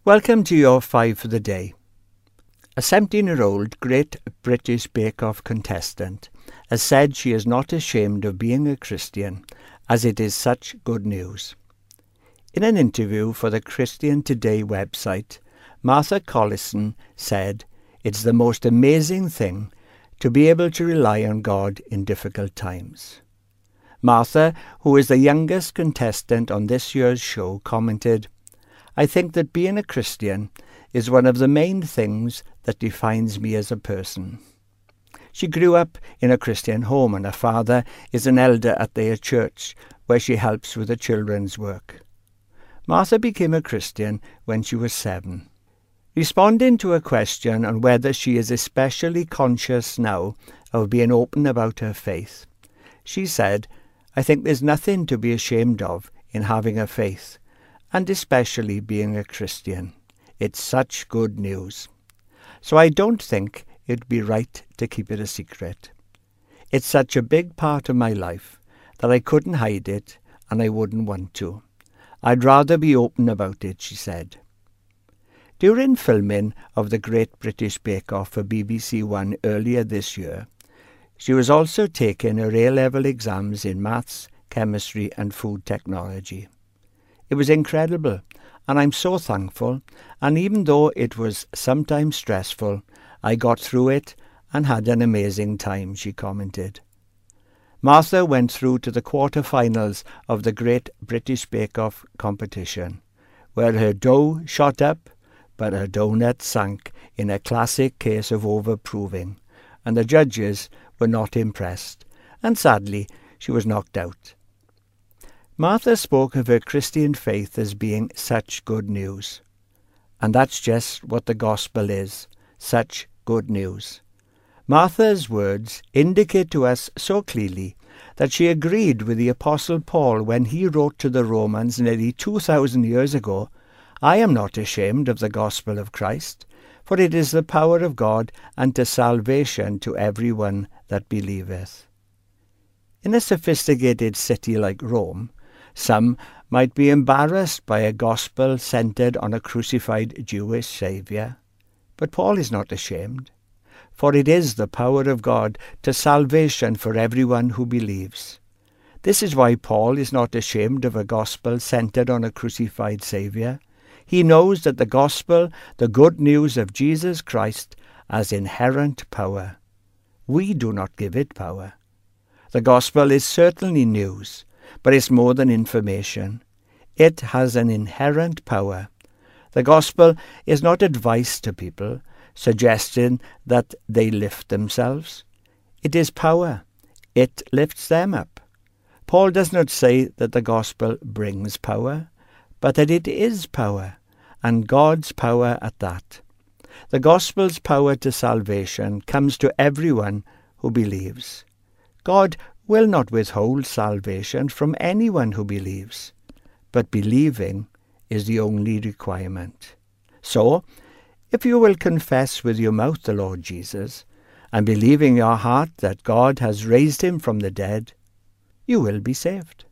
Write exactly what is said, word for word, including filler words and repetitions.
Welcome to your five for the day. A seventeen-year-old Great British Bake Off contestant has said she is not ashamed of being a Christian, as it is such good news. In an interview for the Christian Today website, Martha Collison said, "It's the most amazing thing to be able to rely on God in difficult times." Martha, who is the youngest contestant on this year's show, commented, "I think that being a Christian is one of the main things that defines me as a person." She grew up in a Christian home, and her father is an elder at their church, where she helps with the children's work. Martha became a Christian when she was seven. Responding to a question on whether she is especially conscious now of being open about her faith, she said, "I think there's nothing to be ashamed of in having a faith, and especially being a Christian. It's such good news. So I don't think it'd be right to keep it a secret. It's such a big part of my life that I couldn't hide it, and I wouldn't want to. I'd rather be open about it," she said. During filming of the Great British Bake Off for B B C One earlier this year, she was also taking her A-level exams in maths, chemistry and food technology. It was incredible, and I'm so thankful, and even though it was sometimes stressful, I got through it and had an amazing time, she commented. Martha went through to the quarter-finals of the Great British Bake Off competition, where her dough shot up, but her donut sank in a classic case of overproving, and the judges were not impressed, and sadly she was knocked out. Martha spoke of her Christian faith as being such good news. And that's just what the gospel is, such good news. Martha's words indicate to us so clearly that she agreed with the Apostle Paul when he wrote to the Romans nearly two thousand years ago, "I am not ashamed of the gospel of Christ, for it is the power of God unto salvation to everyone that believeth." In a sophisticated city like Rome, some might be embarrassed by a gospel centered on a crucified Jewish Saviour. But Paul is not ashamed, for it is the power of God to salvation for everyone who believes. This is why Paul is not ashamed of a gospel centered on a crucified Saviour. He knows that the gospel, the good news of Jesus Christ, has inherent power. We do not give it power. The gospel is certainly news, but it's more than information. It has an inherent power. The gospel is not advice to people, suggesting that they lift themselves. It is power. It lifts them up. Paul does not say that the gospel brings power, but that it is power, and God's power at that. The gospel's power to salvation comes to everyone who believes. God will not withhold salvation from anyone who believes, but believing is the only requirement. So, if you will confess with your mouth the Lord Jesus, and believe in your heart that God has raised him from the dead, you will be saved.